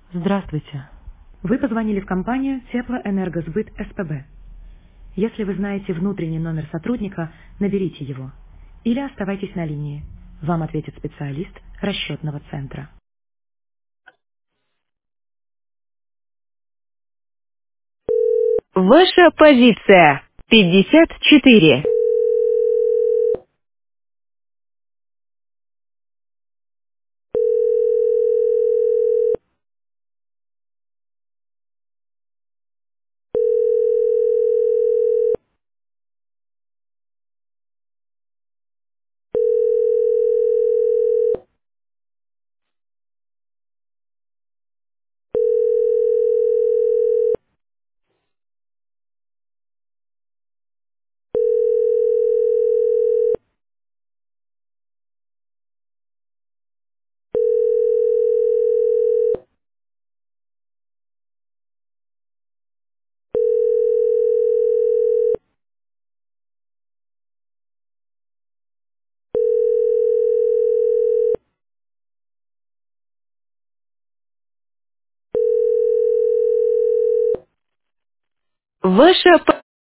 Здравствуйте. Вы позвонили в компанию Теплоэнергосбыт СПБ. Если вы знаете внутренний номер сотрудника, наберите его. Или оставайтесь на линии. Вам ответит специалист расчетного центра. Ваша позиция 54. Ваша